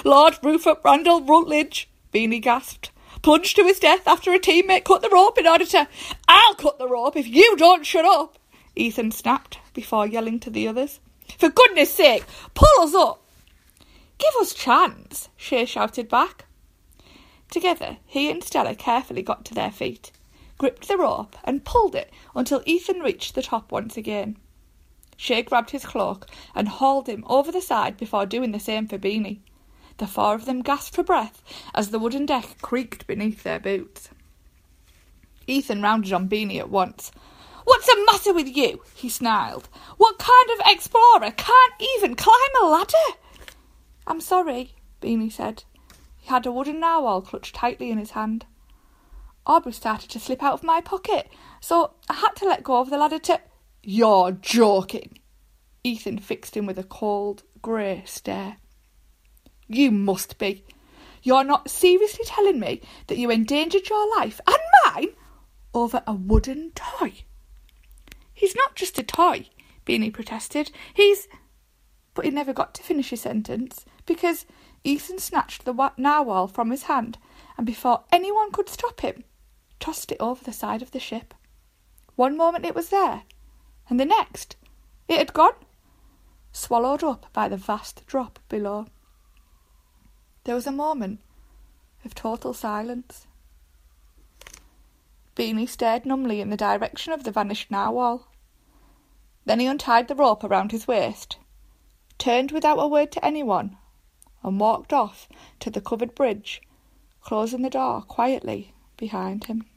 Lord Rupert Randall Rutledge, Beanie gasped, plunged to his death after a teammate cut the rope in order to... I'll cut the rope if you don't shut up, Ethan snapped before yelling to the others. For goodness sake, pull us up. Give us chance, Shay shouted back. Together, he and Stella carefully got to their feet, gripped the rope and pulled it until Ethan reached the top once again. Shay grabbed his cloak and hauled him over the side before doing the same for Beanie. The four of them gasped for breath as the wooden deck creaked beneath their boots. Ethan rounded on Beanie at once. What's the matter with you? He snarled. What kind of explorer can't even climb a ladder? I'm sorry, Beanie said. He had a wooden narwhal clutched tightly in his hand. Aubrey started to slip out of my pocket, so I had to let go of the ladder to... You're joking. Ethan fixed him with a cold, grey stare. You must be. You're not seriously telling me that you endangered your life and mine over a wooden toy? He's not just a toy, Beanie protested. He's... But he never got to finish his sentence because Ethan snatched the narwhal from his hand and before anyone could stop him, tossed it over the side of the ship. One moment it was there, and the next it had gone, swallowed up by the vast drop below. There was a moment of total silence. Beanie stared numbly in the direction of the vanished narwhal. Then he untied the rope around his waist, turned without a word to anyone, and walked off to the covered bridge, closing the door quietly behind him.